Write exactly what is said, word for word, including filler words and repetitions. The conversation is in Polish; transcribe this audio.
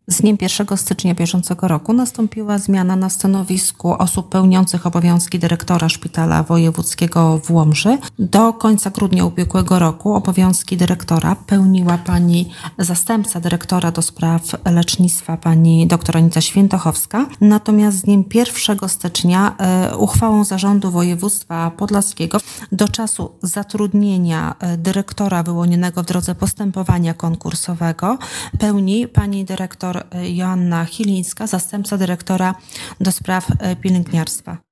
Z dniem pierwszego stycznia bieżącego roku nastąpiła zmiana na stanowisku osób pełniących obowiązki dyrektora Szpitala Wojewódzkiego w Łomży. Do końca grudnia ubiegłego roku obowiązki dyrektora pełniła pani zastępca dyrektora do spraw lecznictwa, pani dr Anita Świętochowska. Natomiast z dniem pierwszego stycznia e, uchwałą Zarządu Województwa Podlaskiego do czasu zatrudnienia dyrektora wyłonionego w drodze postępowania konkursowego pełni pani dyrektor Joanna Chilińska, zastępca dyrektora do spraw pielęgniarstwa.